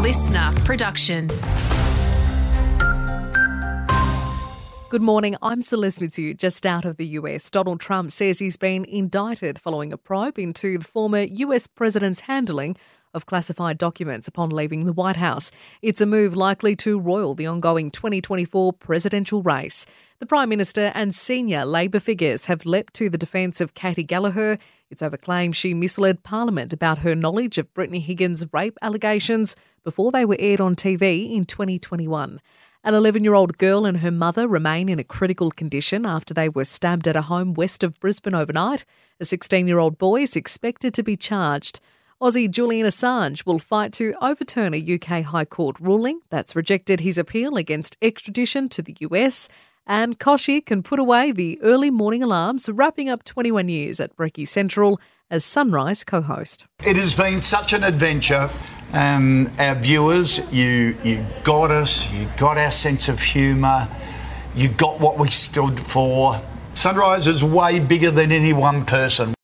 listener production. Good morning, I'm Celeste with you. Just out of the US, Donald Trump says he's been indicted following a probe into the former US president's handling of classified documents upon leaving the White House. It's a move likely to roil the ongoing 2024 presidential race. The Prime Minister and senior Labor figures have leapt to the defence of Katy Gallagher. It's over claims she misled Parliament about her knowledge of Brittany Higgins' rape allegations before they were aired on TV in 2021. An 11-year-old girl and her mother remain in a critical condition after they were stabbed at a home west of Brisbane overnight. A 16-year-old boy is expected to be charged. Aussie Julian Assange will fight to overturn a UK High Court ruling that's rejected his appeal against extradition to the US. And Kochie can put away the early morning alarms, wrapping up 21 years at Brekkie Central as Sunrise co-host. It has been such an adventure. Our viewers, you got us, you got our sense of humour, you got what we stood for. Sunrise is way bigger than any one person.